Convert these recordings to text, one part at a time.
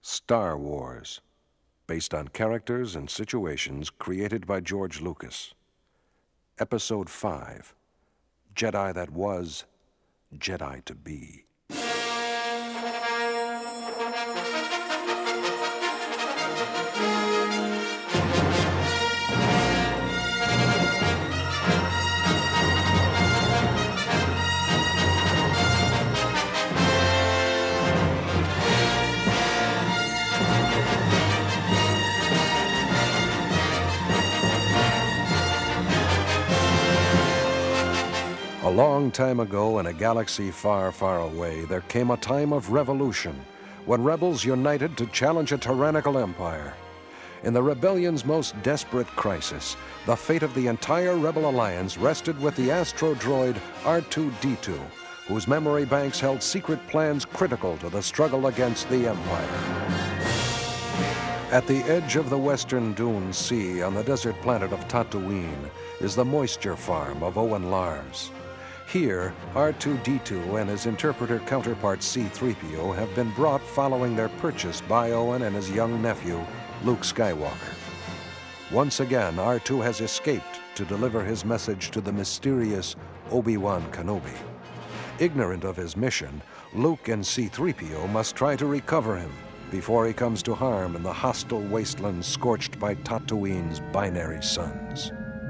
Star Wars, based on characters and situations created by George Lucas. Episode 5, Jedi That Was, Jedi to Be. A long time ago, in a galaxy far, far away, there came a time of revolution, when rebels united to challenge a tyrannical empire. In the rebellion's most desperate crisis, the fate of the entire Rebel Alliance rested with the astro-droid R2-D2, whose memory banks held secret plans critical to the struggle against the Empire. At the edge of the western Dune Sea, on the desert planet of Tatooine, is the moisture farm of Owen Lars. Here, R2-D2 and his interpreter counterpart C-3PO have been brought following their purchase by Owen and his young nephew, Luke Skywalker. Once again, R2 has escaped to deliver his message to the mysterious Obi-Wan Kenobi. Ignorant of his mission, Luke and C-3PO must try to recover him before he comes to harm in the hostile wasteland scorched by Tatooine's binary suns.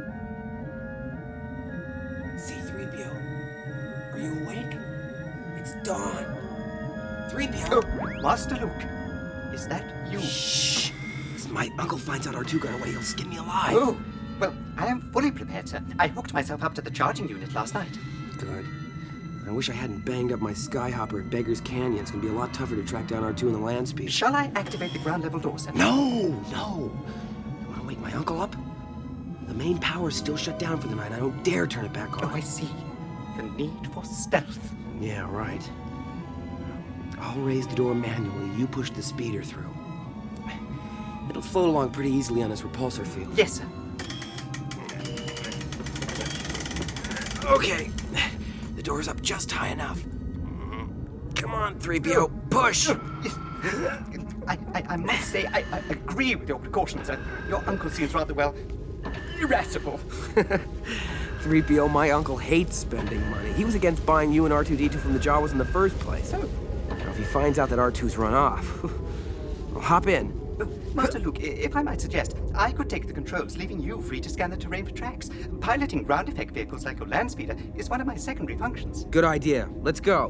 Are you awake? It's dawn. 3PO! Oh, Master Luke, is that you? Shh! If my uncle finds out R2 got away, he'll skin me alive. Oh, well, I am fully prepared, sir. I hooked myself up to the charging unit last night. Good. I wish I hadn't banged up my skyhopper at Beggar's Canyon. It's gonna be a lot tougher to track down R2 in the land speed. Shall I activate the ground level door, sir? No! You wanna wake my uncle up? The main power's still shut down for the night. I don't dare turn it back on. Oh, I see. The need for stealth. Yeah, right. I'll raise the door manually. You push the speeder through. It'll float along pretty easily on this repulsor field. Yes, sir. Okay. The door's up just high enough. Come on, 3PO. Push! I must say, I agree with your precautions, sir. Your uncle seems rather, well, irascible. 3PO, my uncle hates spending money. He was against buying you and R2-D2 from the Jawas in the first place. Oh. Now, if he finds out that R2's run off, well, hop in. Master Luke, if I might suggest, I could take the controls, leaving you free to scan the terrain for tracks. Piloting ground effect vehicles like your land speeder is one of my secondary functions. Good idea. Let's go.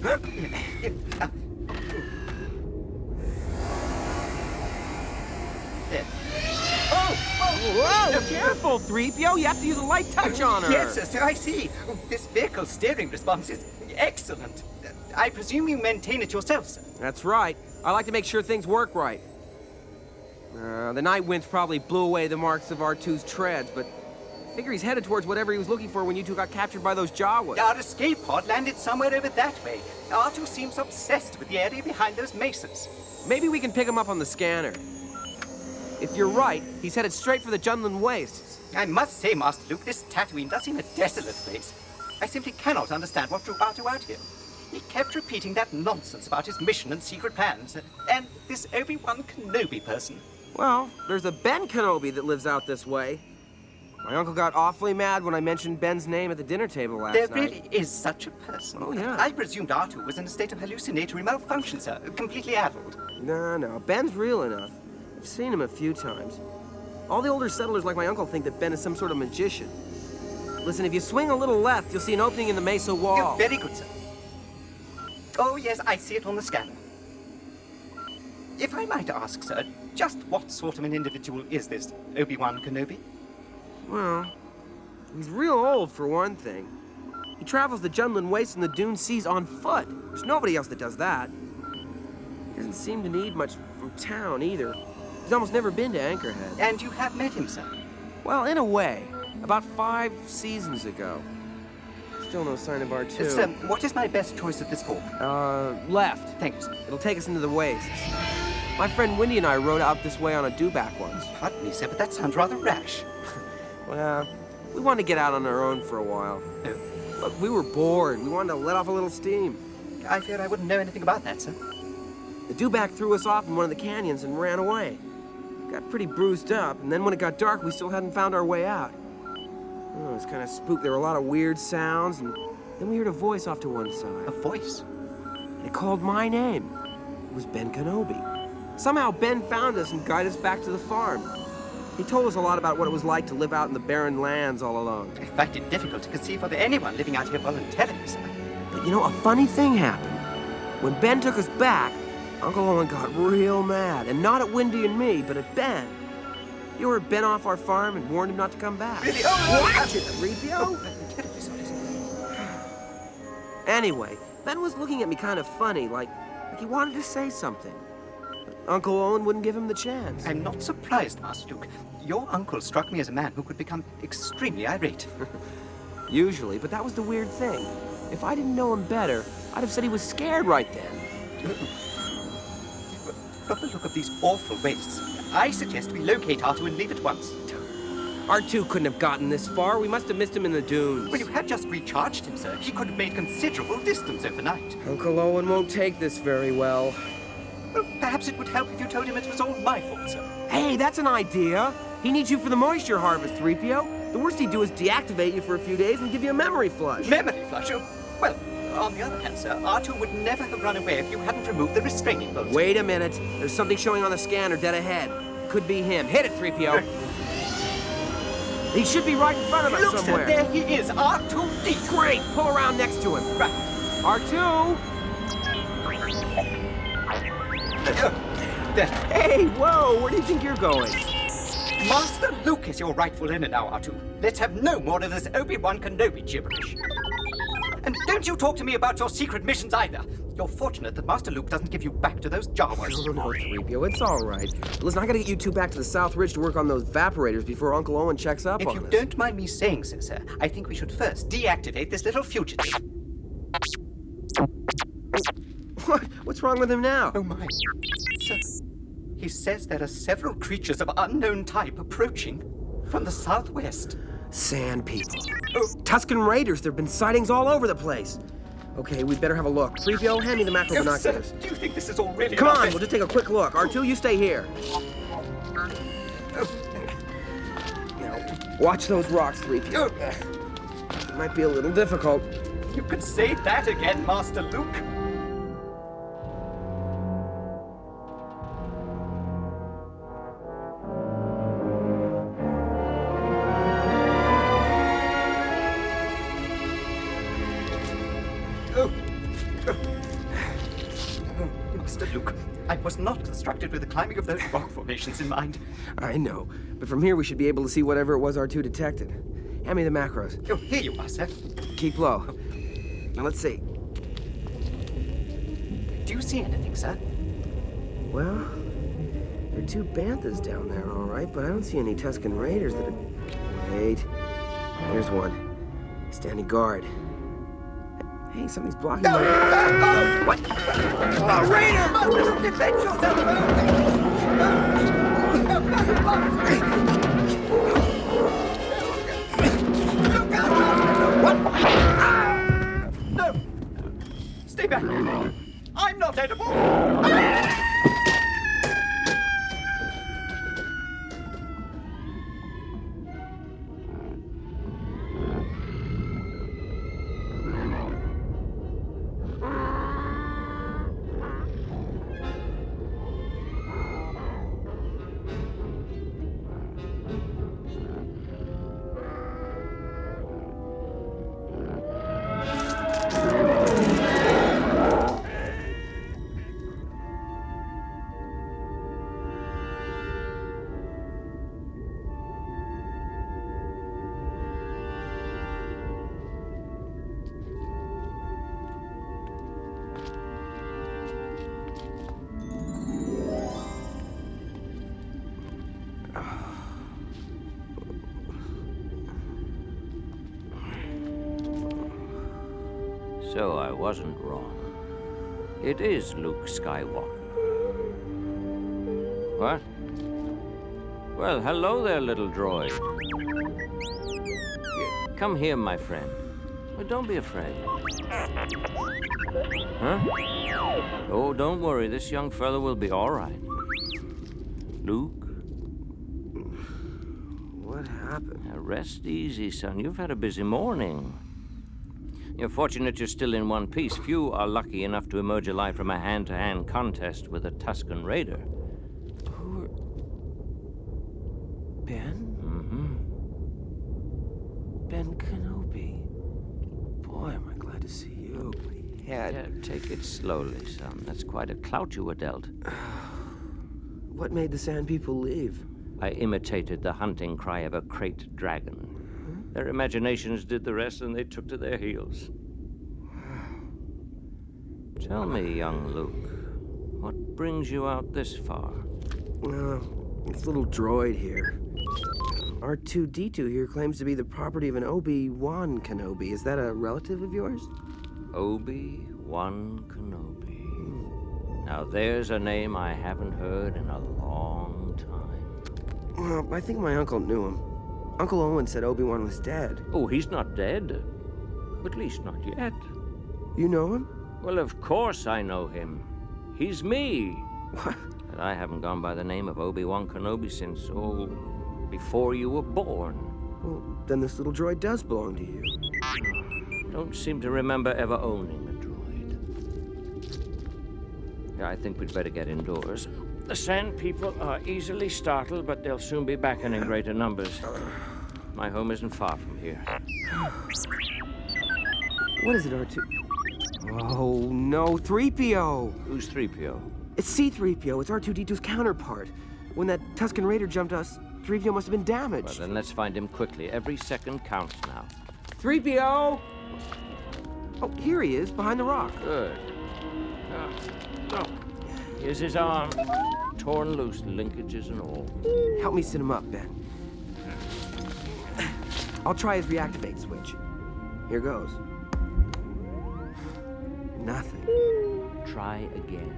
Whoa! Careful, 3PO. You have to use a light touch on her. Yes, sir, I see. This vehicle's steering response is excellent. I presume you maintain it yourself, sir? That's right. I like to make sure things work right. The night winds probably blew away the marks of R2's treads, but I figure he's headed towards whatever he was looking for when you two got captured by those Jawas. Our escape pod landed somewhere over that way. R2 seems obsessed with the area behind those mesas. Maybe we can pick him up on the scanner. If you're right, he's headed straight for the Jundland Wastes. I must say, Master Luke, this Tatooine does seem a desolate place. I simply cannot understand what drew R2 out here. He kept repeating that nonsense about his mission and secret plans, and this Obi-Wan Kenobi person. Well, there's a Ben Kenobi that lives out this way. My uncle got awfully mad when I mentioned Ben's name at the dinner table last night. There really is such a person. Oh, yeah. I presumed R2 was in a state of hallucinatory malfunction, sir, completely addled. No, Ben's real enough. I've seen him a few times. All the older settlers like my uncle think that Ben is some sort of magician. Listen, if you swing a little left, you'll see an opening in the mesa wall. Very good, sir. Oh, yes, I see it on the scanner. If I might ask, sir, just what sort of an individual is this Obi-Wan Kenobi? Well, he's real old, for one thing. He travels the Jundland Wastes and the Dune Seas on foot. There's nobody else that does that. He doesn't seem to need much from town, either. He's almost never been to Anchorhead. And you have met him, sir? Well, in a way. About 5 seasons ago. Still no sign of R2. Sir, what is my best choice at this fork? Left. Thank you, sir. It'll take us into the wastes. My friend Wendy and I rode out this way on a dewback once. Pardon me, sir, but that sounds rather rash. Well, we wanted to get out on our own for a while. Oh. Look, we were bored. We wanted to let off a little steam. I fear I wouldn't know anything about that, sir. The dewback threw us off in one of the canyons and ran away. Got pretty bruised up, and then when it got dark, we still hadn't found our way out. Oh, it was kind of spooked. There were a lot of weird sounds, and then we heard a voice off to one side. A voice? It called my name. It was Ben Kenobi. Somehow Ben found us and guided us back to the farm. He told us a lot about what it was like to live out in the barren lands all alone. I find it difficult to conceive of anyone living out here voluntarily, sir. But you know, a funny thing happened. When Ben took us back, Uncle Owen got real mad, and not at Wendy and me, but at Ben. You heard Ben off our farm and warned him not to come back. Really? Oh, Watch it, 3PO! I'm terribly sorry, sir. Anyway, Ben was looking at me kind of funny, like he wanted to say something. But Uncle Owen wouldn't give him the chance. I'm not surprised, Master Luke. Your uncle struck me as a man who could become extremely irate. Usually, but that was the weird thing. If I didn't know him better, I'd have said he was scared right then. From the look of these awful wastes, I suggest we locate R2 and leave at once. R2 couldn't have gotten this far. We must have missed him in the dunes. Well, you had just recharged him, sir. He could have made considerable distance overnight. Uncle Owen won't take this very well. Well, perhaps it would help if you told him it was all my fault, sir. Hey, that's an idea. He needs you for the moisture harvest, 3PO. The worst he'd do is deactivate you for a few days and give you a memory flush. Memory flush? Oh, well, on the other hand, sir, R2 would never have run away if you hadn't removed the restraining bolt. Wait a minute. There's something showing on the scanner dead ahead. Could be him. Hit it, 3PO. He should be right in front of us Look, somewhere. sir, there he is, R2-D2. Great. Pull around next to him. Right. R2. There. Hey, whoa. Where do you think you're going? Master Luke is your rightful owner now, R2. Let's have no more of this Obi-Wan Kenobi gibberish. And don't you talk to me about your secret missions either. You're fortunate that Master Luke doesn't give you back to those Jawas. No, 3PO, it's all right. Listen, I gotta get you two back to the South Ridge to work on those evaporators before Uncle Owen checks up If on you us. don't mind me saying so, sir, I think we should first deactivate this little fugitive. What? What's wrong with him now? Oh my. Sir, he says there are several creatures of unknown type approaching from the southwest. Sand people. Oh. Tusken Raiders. There've been sightings all over the place. Okay, we'd better have a look. 3PO, hand me the macro Oh, sir, binoculars. do you think this is all really Come our on, best- we'll just take a quick look. R2, you stay here. Now, watch those rocks, 3PO. It might be a little difficult. You could say that again, Master Luke. Master Luke, I was not constructed with the climbing of those rock formations in mind. I know, but from here we should be able to see whatever it was R2 detected. Hand me the macros. Oh, here you are, sir. Keep low. Now let's see. Do you see anything, sir? Well, there are two banthas down there, all right, but I don't see any Tusken Raiders that are... Wait. There's one. Standing guard. Hey, something's blocking my... What? A Raider! Master Luke, defend yourself! Look out, Master Luke! What? No! Stay back! I'm not edible! So I wasn't wrong. It is Luke Skywalker. What? Well, hello there, little droid. Come here, my friend. Well, don't be afraid. Huh? Oh, don't worry. This young fellow will be all right. Luke? What happened? Now rest easy, son. You've had a busy morning. You're fortunate you're still in one piece. Few are lucky enough to emerge alive from a hand-to-hand contest with a Tusken Raider. Who are... Ben? Mm-hmm. Ben Kenobi. Boy, am I glad to see you. My head. Yeah, take it slowly, son. That's quite a clout you were dealt. What made the Sand People leave? I imitated the hunting cry of a crate dragon. Their imaginations did the rest, and they took to their heels. Tell me, young Luke, what brings you out this far? This little droid here. R2-D2 here claims to be the property of an Obi-Wan Kenobi. Is that a relative of yours? Obi-Wan Kenobi. Now, there's a name I haven't heard in a long time. Well, I think my uncle knew him. Uncle Owen said Obi-Wan was dead. Oh, he's not dead. At least not yet. You know him? Well, of course I know him. He's me. What? But I haven't gone by the name of Obi-Wan Kenobi since, before you were born. Well, then this little droid does belong to you. Don't seem to remember ever owning a droid. Yeah, I think we'd better get indoors. The Sand People are easily startled, but they'll soon be back and in greater numbers. My home isn't far from here. What is it, R2? Oh, no, 3PO! Who's 3PO? It's C-3PO. It's R2-D2's counterpart. When that Tusken Raider jumped us, 3PO must have been damaged. Well, then let's find him quickly. Every second counts now. 3PO! Oh, here he is, behind the rock. Good. Here's his arm. Torn loose, linkages and all. Help me sit him up, Ben. I'll try his reactivate switch. Here goes. Nothing. Try again.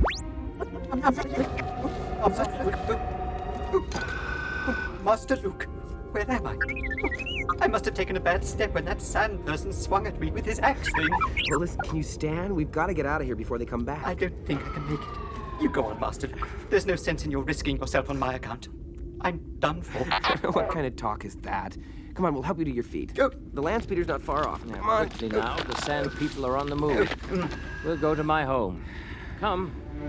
Master Luke, where am I? I must have taken a bad step when that sand person swung at me with his axe thing. Well, listen, can you stand? We've got to get out of here before they come back. I don't think I can make it. You go on, Master Luke. There's no sense in your risking yourself on my account. I'm done for. What kind of talk is that? Come on, we'll help you to your feet. Go. The land speeder's not far off. Now, Come on. quickly now. The Sand People are on the move. We'll go to my home. Come.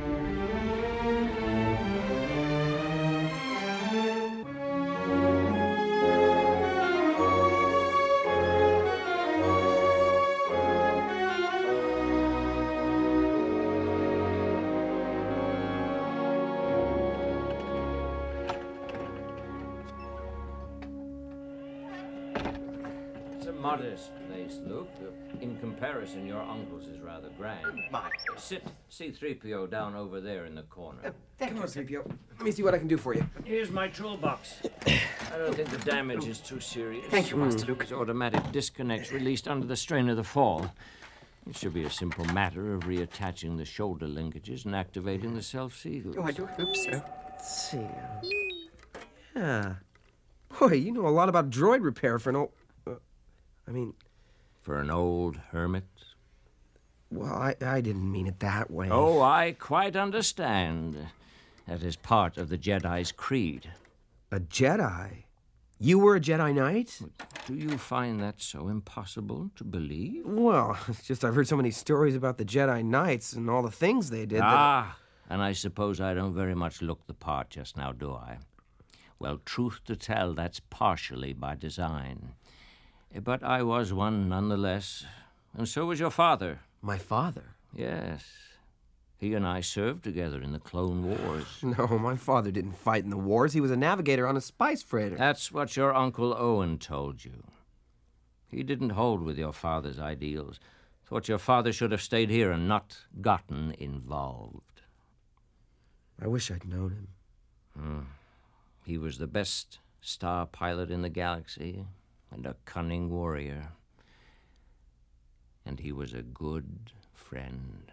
Modest place, Luke. In comparison, your uncle's is rather grand. My. Sit C-3PO down over there in the corner. Thank Come you, on, sir. 3PO. Let me see what I can do for you. Here's my toolbox. I don't think the damage is too serious. Thank you, Master Luke. His automatic disconnects released under the strain of the fall. It should be a simple matter of reattaching the shoulder linkages and activating the self-seals. Oh, I do hope so. Let's see. Yeah. Boy, you know a lot about droid repair for an old... For an old hermit? Well, I didn't mean it that way. Oh, I quite understand. That is part of the Jedi's creed. A Jedi? You were a Jedi Knight? Do you find that so impossible to believe? Well, it's just I've heard so many stories about the Jedi Knights and all the things they did. And I suppose I don't very much look the part just now, do I? Well, truth to tell, that's partially by design. But I was one nonetheless, and so was your father. My father? Yes. He and I served together in the Clone Wars. No, my father didn't fight in the wars. He was a navigator on a spice freighter. That's what your Uncle Owen told you. He didn't hold with your father's ideals. Thought your father should have stayed here and not gotten involved. I wish I'd known him. He was the best star pilot in the galaxy and a cunning warrior. And he was a good friend.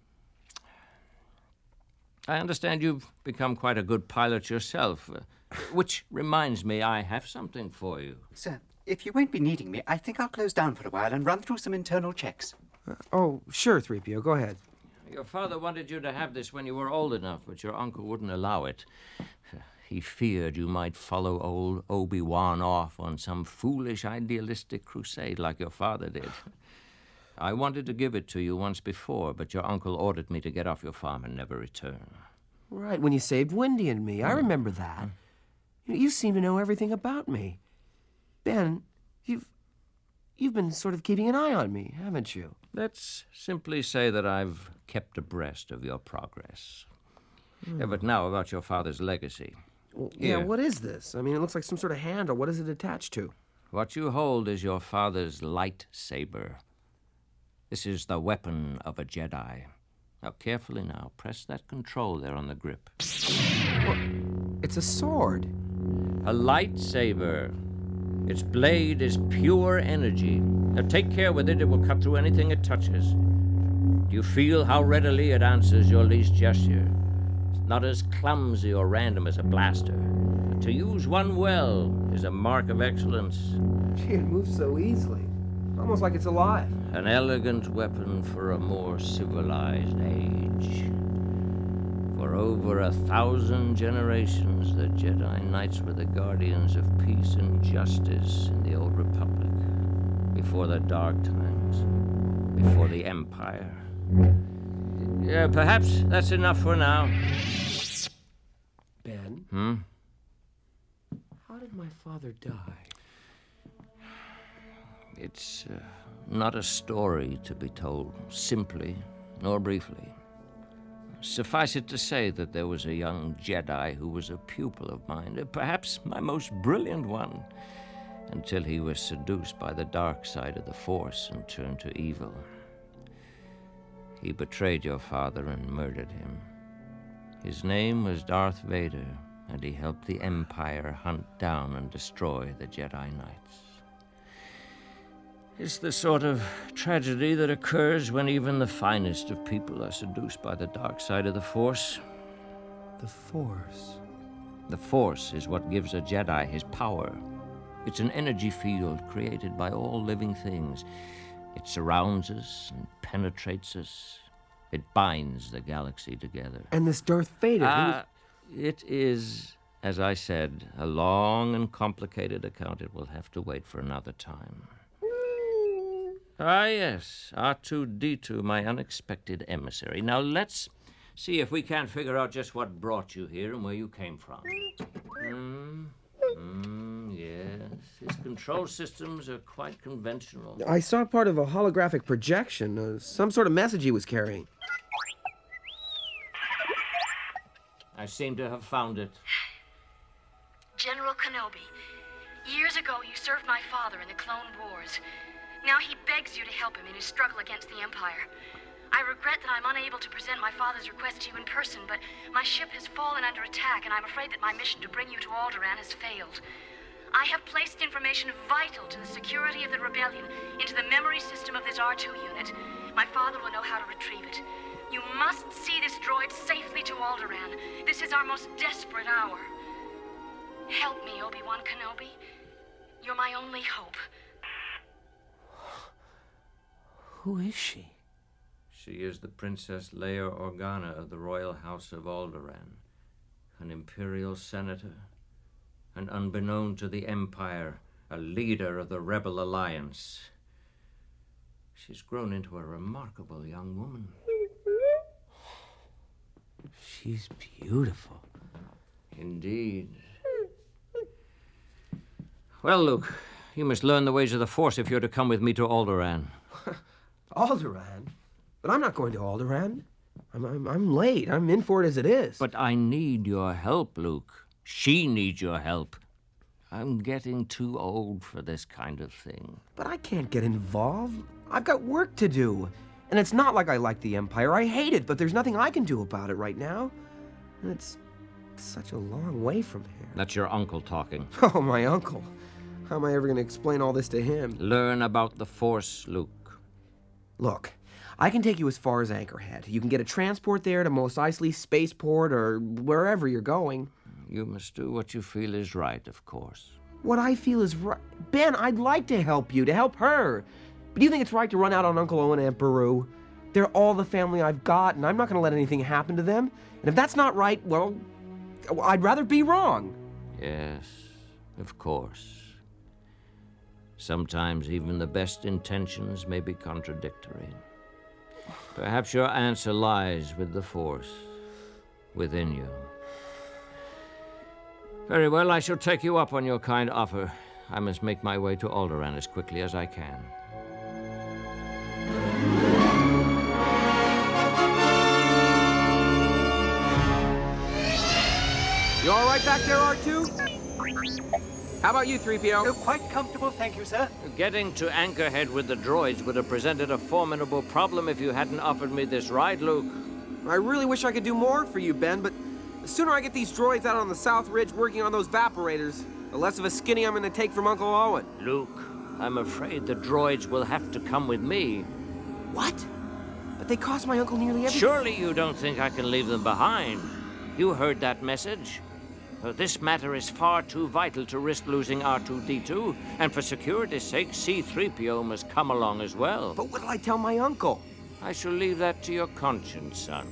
I understand you've become quite a good pilot yourself, which reminds me I have something for you. Sir, If you won't be needing me, I think I'll close down for a while and run through some internal checks. Oh, sure, 3PO, go ahead. Your father wanted you to have this when you were old enough, but your uncle wouldn't allow it. He feared you might follow old Obi-Wan off on some foolish, idealistic crusade like your father did. I wanted to give it to you once before, but your uncle ordered me to get off your farm and never return. Right, when you saved Wendy and me. I remember that. You seem to know everything about me. Ben, you've been sort of keeping an eye on me, haven't you? Let's simply say that I've kept abreast of your progress. Yeah, but now about your father's legacy. Well, yeah, what is this? I mean, it looks like some sort of handle. What is it attached to? What you hold is your father's lightsaber. This is the weapon of a Jedi. Now, carefully now, press that control there on the grip. Well, it's a sword. A lightsaber. Its blade is pure energy. Now, take care with it. It will cut through anything it touches. Do you feel how readily it answers your least gesture? It's not as clumsy or random as a blaster. But to use one well is a mark of excellence. Gee, it moves so easily. Almost like it's alive. An elegant weapon for a more civilized age. For over 1,000 generations, the Jedi Knights were the guardians of peace and justice in the Old Republic. Before the Dark Times. Before the Empire. Yeah, perhaps that's enough for now. Ben? How did my father die? It's not a story to be told simply nor briefly. Suffice it to say that there was a young Jedi who was a pupil of mine, perhaps my most brilliant one, until he was seduced by the dark side of the Force and turned to evil. He betrayed your father and murdered him. His name was Darth Vader, and he helped the Empire hunt down and destroy the Jedi Knights. It's the sort of tragedy that occurs when even the finest of people are seduced by the dark side of the Force. The Force? The Force is what gives a Jedi his power. It's an energy field created by all living things. It surrounds us and penetrates us. It binds the galaxy together. And this Darth Vader... It is, as I said, a long and complicated account. It will have to wait for another time. Ah, yes, R2-D2, my unexpected emissary. Now, let's see if we can't figure out just what brought you here and where you came from. Yes, his control systems are quite conventional. I saw part of a holographic projection, some sort of message he was carrying. I seem to have found it. General Kenobi, years ago you served my father in the Clone Wars. Now he begs you to help him in his struggle against the Empire. I regret that I'm unable to present my father's request to you in person, but my ship has fallen under attack, and I'm afraid that my mission to bring you to Alderaan has failed. I have placed information vital to the security of the rebellion into the memory system of this R2 unit. My father will know how to retrieve it. You must see this droid safely to Alderaan. This is our most desperate hour. Help me, Obi-Wan Kenobi. You're my only hope. Who is she? She is the Princess Leia Organa of the Royal House of Alderaan, an Imperial Senator, and unbeknown to the Empire, a leader of the Rebel Alliance. She's grown into a remarkable young woman. She's beautiful. Indeed. Well, Luke, you must learn the ways of the Force if you're to come with me to Alderaan. Alderaan? But I'm not going to Alderaan. I'm late. I'm in for it as it is. But I need your help, Luke. She needs your help. I'm getting too old for this kind of thing. But I can't get involved. I've got work to do. And it's not like I like the Empire. I hate it, but there's nothing I can do about it right now. And it's such a long way from here. That's your uncle talking. Oh, my uncle. How am I ever going to explain all this to him? Learn about the Force, Luke. Look, I can take you as far as Anchorhead. You can get a transport there to Mos Eisley Spaceport or wherever you're going. You must do what you feel is right, of course. what I feel is right. Ben, I'd like to help you, to help her. But do you think it's right to run out on Uncle Owen and Aunt Beru? They're all the family I've got, and I'm not going to let anything happen to them. And if that's not right, well, I'd rather be wrong. Yes, of course. Sometimes even the best intentions may be contradictory. Perhaps your answer lies with the Force, within you. Very well, I shall take you up on your kind offer. I must make my way to Alderaan as quickly as I can. You all right back there, R2? How about you, 3PO? Oh, quite comfortable, thank you, sir. Getting to Anchorhead with the droids would have presented a formidable problem if you hadn't offered me this ride, Luke. I really wish I could do more for you, Ben, but the sooner I get these droids out on the South Ridge working on those vaporators, the less of a skinny I'm going to take from Uncle Owen. Luke, I'm afraid the droids will have to come with me. What? But they cost my uncle nearly everything. Surely you don't think I can leave them behind. You heard that message. This matter is far too vital to risk losing R2-D2, and for security's sake, C-3PO must come along as well. But what'll I tell my uncle? I shall leave that to your conscience, son.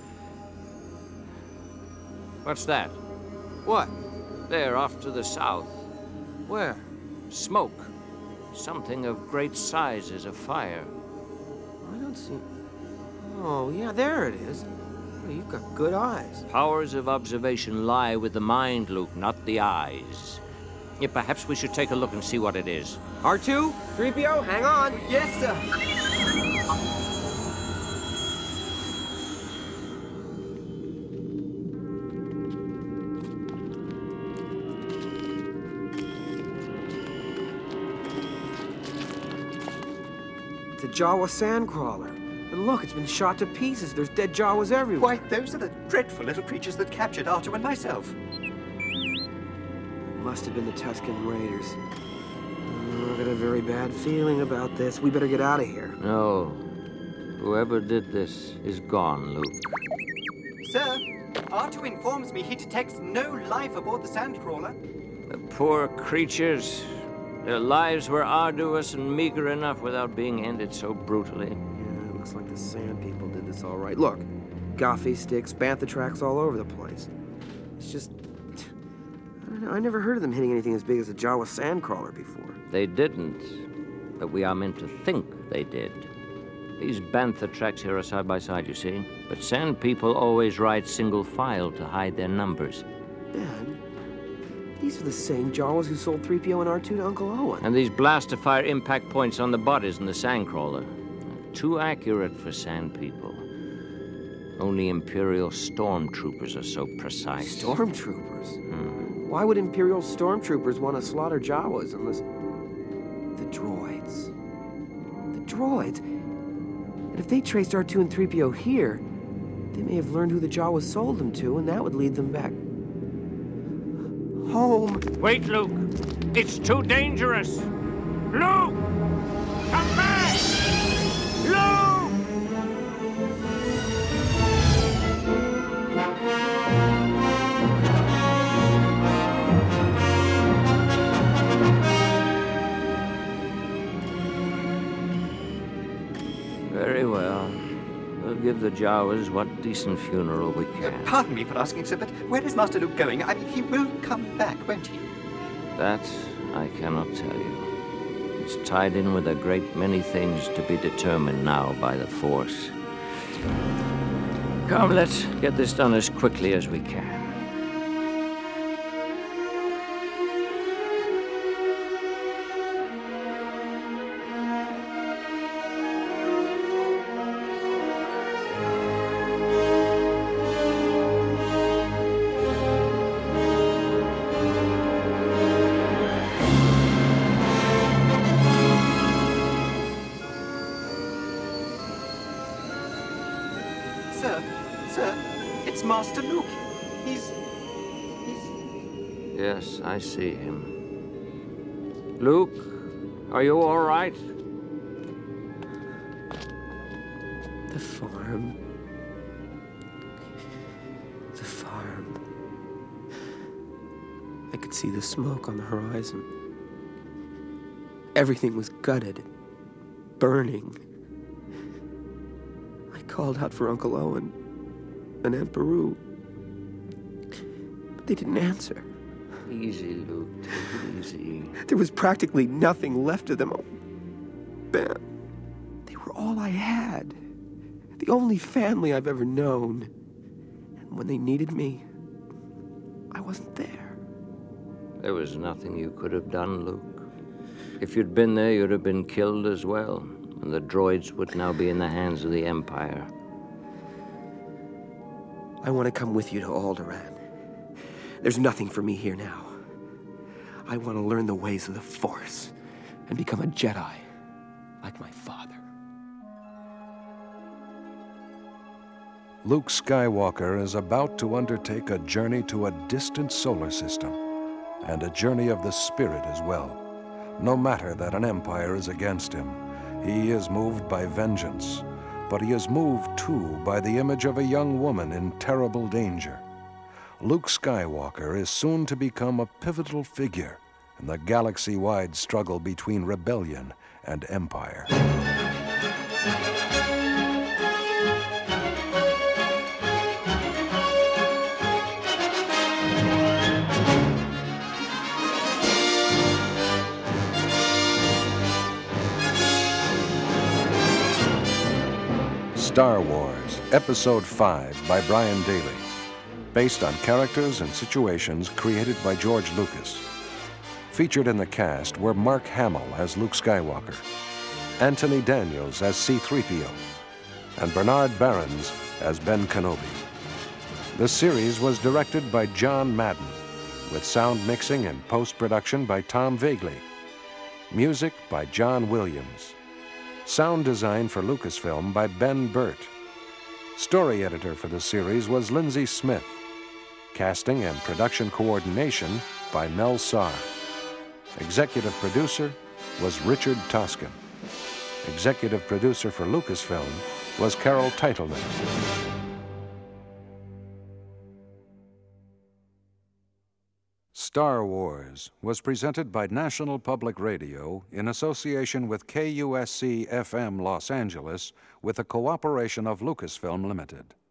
What's that? What? There, off to the south. Where? Smoke. Something of great size is afire. I don't see... Oh, yeah, there it is. Oh, you've got good eyes. Powers of observation lie with the mind, Luke, not the eyes. Yeah, perhaps we should take a look and see what it is. R2? 3PO, hang on. Yes, sir. It's a Jawa sandcrawler. And look, it's been shot to pieces. There's dead Jawas everywhere. Why, those are the dreadful little creatures that captured R2 and myself. It must have been the Tusken Raiders. Oh, I've got a very bad feeling about this. We better get out of here. No. Whoever did this is gone, Luke. Sir, R2 informs me he detects no life aboard the Sandcrawler. The poor creatures. Their lives were arduous and meager enough without being ended so brutally. Yeah, it looks like the Sand People did this all right. Look, Gothy sticks, bantha tracks all over the place. It's just... I don't know, I never heard of them hitting anything as big as a Jawa sandcrawler before. They didn't, but we are meant to think they did. These bantha tracks here are side by side, you see. But Sand People always ride single file to hide their numbers. Ben, these are the same Jawas who sold 3PO and R2 to Uncle Owen. And these blast-to-fire impact points on the bodies in the Sandcrawler. Too accurate for Sand People. Only Imperial stormtroopers are so precise. Stormtroopers? Why would Imperial stormtroopers want to slaughter Jawas unless... The droids. The droids? And if they traced R2 and 3PO here, they may have learned who the Jawas sold them to, and that would lead them back... home. Wait, Luke. It's too dangerous. Luke! Come back! Luke! Very well. We'll give the Jawas what decent funeral we can. Pardon me for asking, sir, but where is Master Luke going? I mean, he will come back, won't he? That I cannot tell you. It's tied in with a great many things to be determined now by the Force. Come, let's get this done as quickly as we can. Sir, it's Master Luke. He's... Yes, I see him. Luke, are you all right? The farm. The farm. I could see the smoke on the horizon. Everything was gutted, burning. I called out for Uncle Owen and Aunt Beru, but they didn't answer. Easy, Luke. Take it easy. There was practically nothing left of them. Oh, Ben, they were all I had. The only family I've ever known. And when they needed me, I wasn't there. There was nothing you could have done, Luke. If you'd been there, you'd have been killed as well, and the droids would now be in the hands of the Empire. I want to come with you to Alderaan. There's nothing for me here now. I want to learn the ways of the Force and become a Jedi, like my father. Luke Skywalker is about to undertake a journey to a distant solar system, and a journey of the spirit as well. No matter that an empire is against him, he is moved by vengeance, but he is moved too by the image of a young woman in terrible danger. Luke Skywalker is soon to become a pivotal figure in the galaxy-wide struggle between rebellion and empire. Star Wars, Episode 5 by Brian Daley, based on characters and situations created by George Lucas. Featured in the cast were Mark Hamill as Luke Skywalker, Anthony Daniels as C-3PO, and Bernard Behrens as Ben Kenobi. The series was directed by John Madden, with sound mixing and post-production by Tom Vagley, music by John Williams. Sound design for Lucasfilm by Ben Burt. Story editor for the series was Lindsay Smith. Casting and production coordination by Mel Sarr. Executive producer was Richard Toscan. Executive producer for Lucasfilm was Carol Teitelman. Star Wars was presented by National Public Radio in association with KUSC-FM Los Angeles with the cooperation of Lucasfilm Limited.